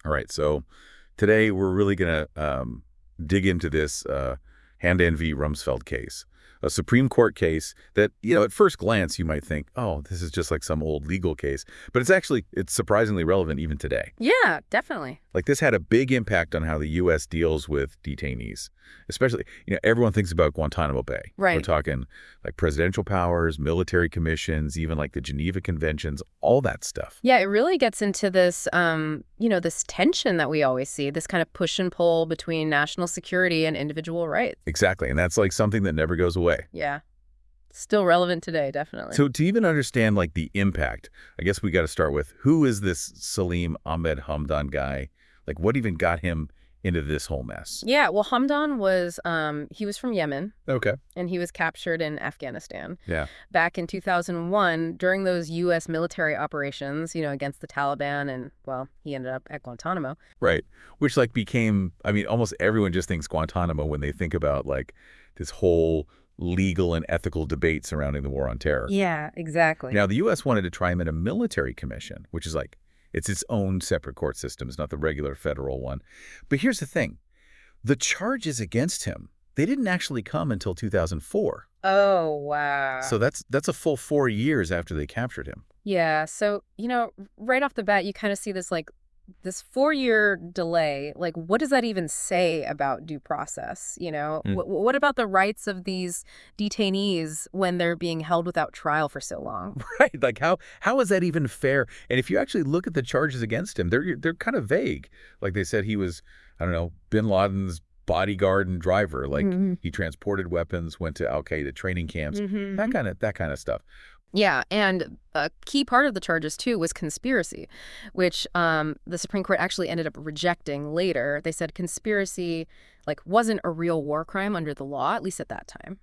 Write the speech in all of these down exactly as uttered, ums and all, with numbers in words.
All right, so today we're really going to um, dig into this uh, Hamdan v. Rumsfeld case, a Supreme Court case that, you know, at first glance you might think, oh, this is just like some old legal case, but it's actually, it's surprisingly relevant even today. Yeah, definitely. Like this had a big impact on how the U S deals with detainees, especially, you know, everyone thinks about Guantanamo Bay. Right. We're talking like presidential powers, military commissions, even like the Geneva Conventions, all that stuff. Yeah, it really gets into this, um, you know, this tension that we always see, this kind of push and pull between national security and individual rights. Exactly. And that's like something that never goes away. Yeah. Still relevant today, definitely. So to even understand like the impact, I guess we got to start with who is this Salim Ahmed Hamdan guy? Like what even got him into this whole mess? Yeah, well, Hamdan was, um, he was from Yemen. Okay. And he was captured in Afghanistan. Yeah. Back in two thousand one, during those U S military operations, you know, against the Taliban, and, well, he ended up at Guantanamo. Right. Which, like, became, I mean, almost everyone just thinks Guantanamo when they think about, like, this whole legal and ethical debate surrounding the war on terror. Yeah, exactly. Now, the U S wanted to try him in a military commission, which is like, it's its own separate court system. It's not the regular federal one. But here's the thing. The charges against him, they didn't actually come until two thousand four. Oh, wow. So that's that's a full four years after they captured him. Yeah, so, you know, right off the bat, you kind of see this, like, this four-year delay. Like, what does that even say about due process, you know? Mm. Wh what about the rights of these detainees when they're being held without trial for so long? Right. Like, how how is that even fair? And if you actually look at the charges against him, they're they're kind of vague. Like they said he was, I don't know, bin Laden's bodyguard and driver. Like Mm-hmm. he transported weapons, went to Al-Qaeda training camps, Mm-hmm. that kind of that kind of stuff. Yeah, and a key part of the charges, too, was conspiracy, which um, the Supreme Court actually ended up rejecting later. They said conspiracy, like, wasn't a real war crime under the law, at least at that time.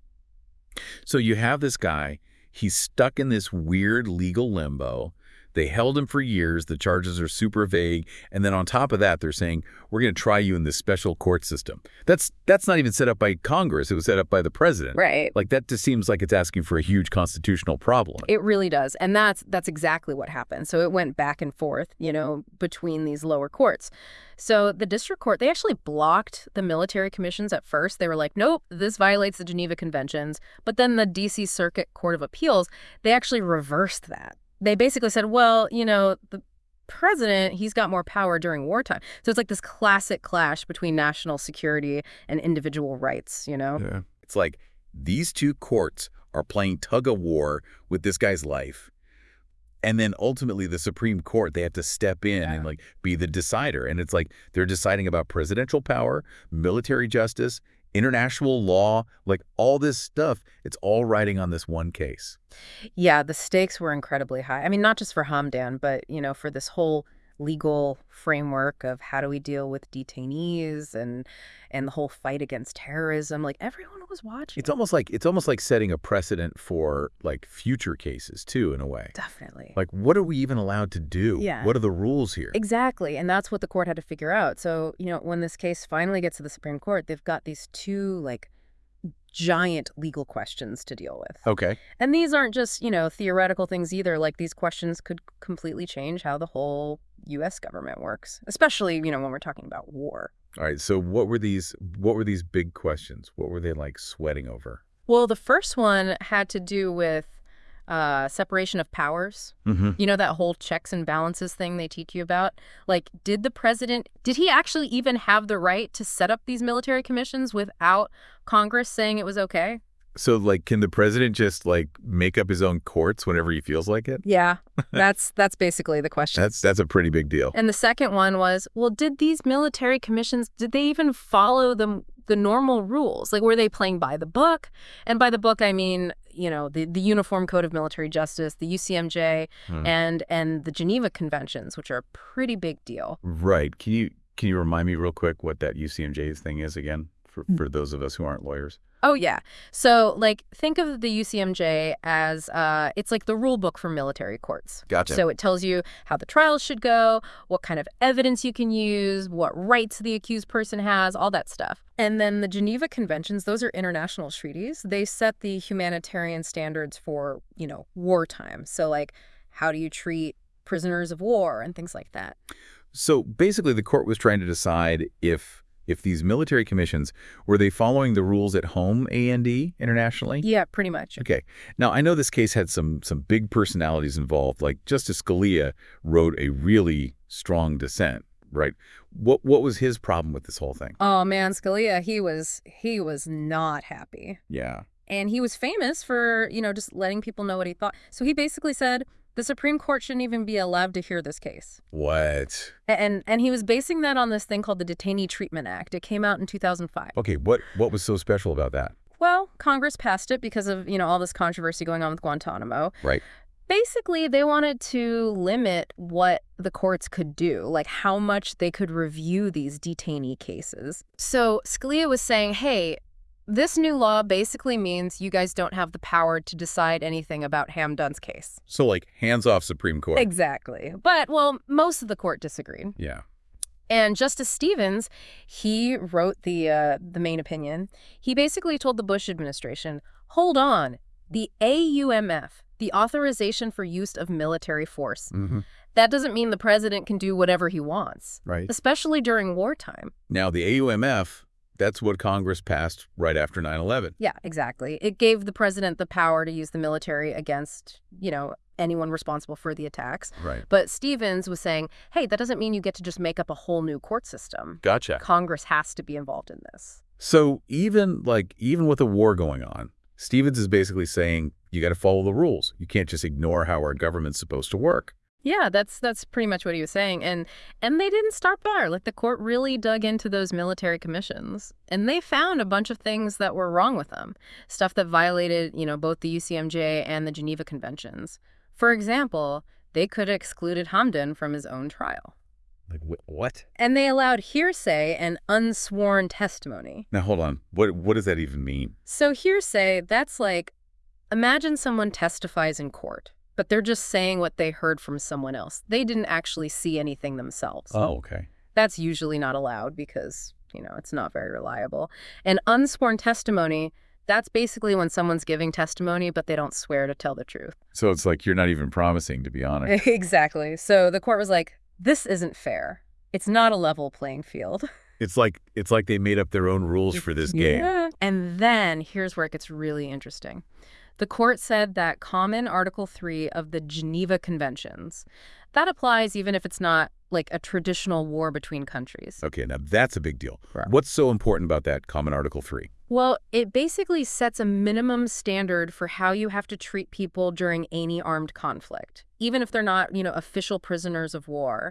So you have this guy, he's stuck in this weird legal limbo. They held him for years. The charges are super vague. And then on top of that, they're saying, we're going to try you in this special court system. That's that's not even set up by Congress. It was set up by the president. Right. Like that just seems like it's asking for a huge constitutional problem. It really does. And that's that's exactly what happened. So it went back and forth, you know, between these lower courts. So the district court, they actually blocked the military commissions at first. They were like, nope, this violates the Geneva Conventions. But then the D C Circuit Court of Appeals, they actually reversed that. They basically said, well, you know, the president, he's got more power during wartime. So it's like this classic clash between national security and individual rights, you know? Yeah. It's like these two courts are playing tug of war with this guy's life. And then ultimately the Supreme Court, they have to step in Yeah. and like be the decider. And it's like they're deciding about presidential power, military justice, international law, like all this stuff. It's all riding on this one case. Yeah, the stakes were incredibly high. I mean, not just for Hamdan, but, you know, for this whole legal framework of how do we deal with detainees and and the whole fight against terrorism. Like, everyone was watching. It's almost like it's almost like setting a precedent for like future cases too, in a way. Definitely. Like, what are we even allowed to do? Yeah. What are the rules here? Exactly. And that's what the court had to figure out. So, you know, when this case finally gets to the Supreme Court, they've got these two, like, giant legal questions to deal with. Okay. And these aren't just, you know, theoretical things either. Like, these questions could completely change how the whole U S government works, especially, you know, when we're talking about war. All right. So what were these what were these big questions? What were they like sweating over? Well, the first one had to do with uh, separation of powers. Mm-hmm. You know, that whole checks and balances thing they teach you about? Like, did the president, did he actually even have the right to set up these military commissions without Congress saying it was okay? So, like, can the president just, like, make up his own courts whenever he feels like it? Yeah, that's that's basically the question. That's that's a pretty big deal. And the second one was, well, did these military commissions, did they even follow the, the normal rules? Like, were they playing by the book? And by the book, I mean, you know, the, the Uniform Code of Military Justice, the U C M J, Hmm. and and the Geneva Conventions, which are a pretty big deal. Right. Can you can you remind me real quick what that U C M J thing is again for, for those of us who aren't lawyers? Oh, yeah. So, like, think of the U C M J as, uh, it's like the rule book for military courts. Gotcha. So it tells you how the trials should go, what kind of evidence you can use, what rights the accused person has, all that stuff. And then the Geneva Conventions, those are international treaties. They set the humanitarian standards for, you know, wartime. So, like, how do you treat prisoners of war and things like that? So basically, the court was trying to decide if if these military commissions, were they following the rules at home, A and E, internationally? Yeah, pretty much. Okay. Now, I know this case had some some big personalities involved, like Justice Scalia wrote a really strong dissent, right? What what was his problem with this whole thing? Oh man, Scalia, he was he was not happy. Yeah. And he was famous for, you know, just letting people know what he thought. So he basically said the Supreme Court shouldn't even be allowed to hear this case. What? And and he was basing that on this thing called the Detainee Treatment Act. It came out in two thousand five. Okay, what what was so special about that? Well, Congress passed it because of, you know, all this controversy going on with Guantanamo. Right. Basically, they wanted to limit what the courts could do, like how much they could review these detainee cases. So Scalia was saying, hey, this new law basically means you guys don't have the power to decide anything about Hamdan's case. So, like, hands off Supreme Court. Exactly. But, well, most of the court disagreed. Yeah. And Justice Stevens, he wrote the uh, the main opinion. He basically told the Bush administration, hold on, the A U M F, the Authorization for Use of Military Force, Mm-hmm. that doesn't mean the president can do whatever he wants, Right. especially during wartime. Now, the A U M F, that's what Congress passed right after nine eleven. Yeah, exactly. It gave the president the power to use the military against, you know, anyone responsible for the attacks. Right. But Stevens was saying, hey, that doesn't mean you get to just make up a whole new court system. Gotcha. Congress has to be involved in this. So even like even with a war going on, Stevens is basically saying you got to follow the rules. You can't just ignore how our government's supposed to work. Yeah, that's that's pretty much what he was saying. And and they didn't stop there. Like, the court really dug into those military commissions, and they found a bunch of things that were wrong with them. Stuff that violated, you know, both the U C M J and the Geneva Conventions. For example, they could have excluded Hamdan from his own trial. Like wh what? And they allowed hearsay and unsworn testimony. Now hold on. What what does that even mean? So hearsay, that's like, imagine someone testifies in court, but they're just saying what they heard from someone else. They didn't actually see anything themselves. Oh, okay. That's usually not allowed because, you know, it's not very reliable. And unsworn testimony, that's basically when someone's giving testimony, but they don't swear to tell the truth. So it's like you're not even promising, to be honest. Exactly. So the court was like, this isn't fair. It's not a level playing field. It's like it's like they made up their own rules for this game. Yeah. And then here's where it gets really interesting. The court said that common Article three of the Geneva Conventions, that applies even if it's not like a traditional war between countries. Okay, now that's a big deal. Right. What's so important about that common Article three? Well, it basically sets a minimum standard for how you have to treat people during any armed conflict, even if they're not, you know, official prisoners of war.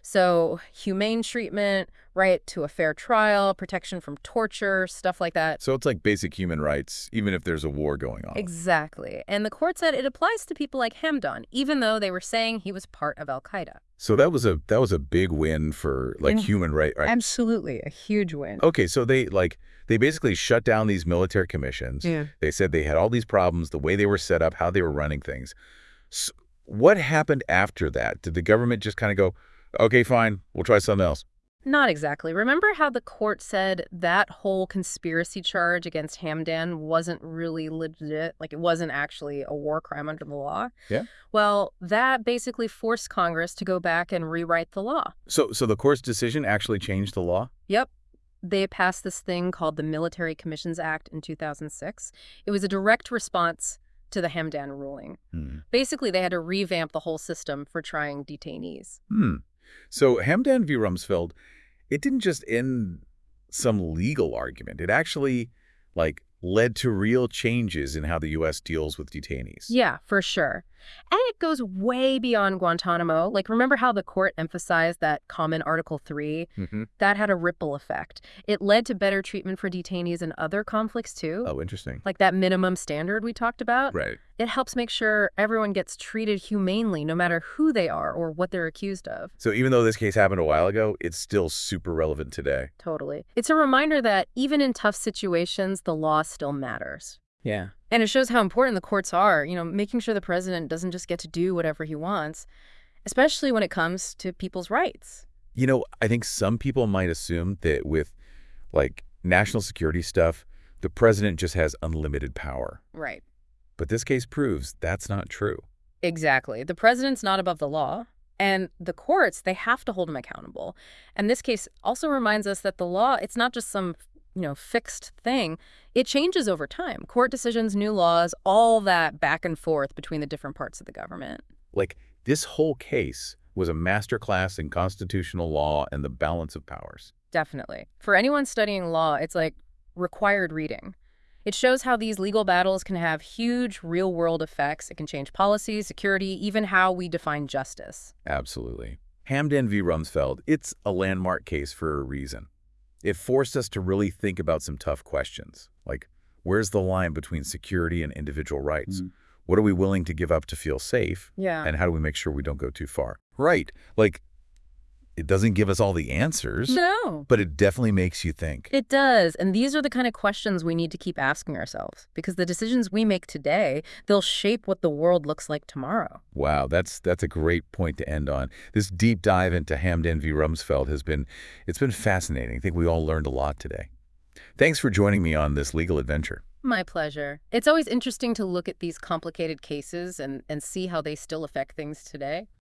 So humane treatment, right to a fair trial, protection from torture, stuff like that. So it's like basic human rights, even if there's a war going on. Exactly. And the court said it applies to people like Hamdan, even though they were saying he was part of al-Qaeda. So that was a that was a big win for like Yeah. human right, right? Absolutely. A huge win. Okay, so they like they basically shut down these military commissions. Yeah. They said they had all these problems, the way they were set up, how they were running things. So what happened after that? Did the government just kind of go, okay, fine, we'll try something else? Not exactly. Remember how the court said that whole conspiracy charge against Hamdan wasn't really legit? Like, it wasn't actually a war crime under the law? Yeah. Well, that basically forced Congress to go back and rewrite the law. So so the court's decision actually changed the law? Yep. They passed this thing called the Military Commissions Act in two thousand six. It was a direct response to the Hamdan ruling. Hmm. Basically, they had to revamp the whole system for trying detainees. Hmm. So Hamdan v. Rumsfeld, it didn't just end some legal argument. It actually, like, led to real changes in how the U S deals with detainees. Yeah, for sure. And it goes way beyond Guantanamo. Like, remember how the court emphasized that common Article three? Mm-hmm. That had a ripple effect. It led to better treatment for detainees in other conflicts, too. Oh, interesting. Like that minimum standard we talked about. Right. It helps make sure everyone gets treated humanely, no matter who they are or what they're accused of. So even though this case happened a while ago, it's still super relevant today. Totally. It's a reminder that even in tough situations, the law still matters. Yeah. And it shows how important the courts are, you know, making sure the president doesn't just get to do whatever he wants, especially when it comes to people's rights. You know, I think some people might assume that with, like, national security stuff, the president just has unlimited power. Right. But this case proves that's not true. Exactly. The president's not above the law, And the courts, they have to hold them accountable. And this case also reminds us that the law, it's not just some, you know, fixed thing. It changes over time. Court decisions, new laws, all that back and forth between the different parts of the government. Like, this whole case was a masterclass in constitutional law and the balance of powers. Definitely. For anyone studying law, it's like required reading. It shows how these legal battles can have huge real-world effects. It can change policy, security, even how we define justice. Absolutely. Hamdan v. Rumsfeld, it's a landmark case for a reason. It forced us to really think about some tough questions, like where's the line between security and individual rights? Mm. What are we willing to give up to feel safe? Yeah. And how do we make sure we don't go too far? Right. Like, it doesn't give us all the answers. No. But it definitely makes you think. It does. And these are the kind of questions we need to keep asking ourselves, because the decisions we make today, they'll shape what the world looks like tomorrow. Wow, that's that's a great point to end on. This deep dive into Hamdan v. Rumsfeld has been, it's been fascinating. I think we all learned a lot today. Thanks for joining me on this legal adventure. My pleasure. It's always interesting to look at these complicated cases and, and see how they still affect things today.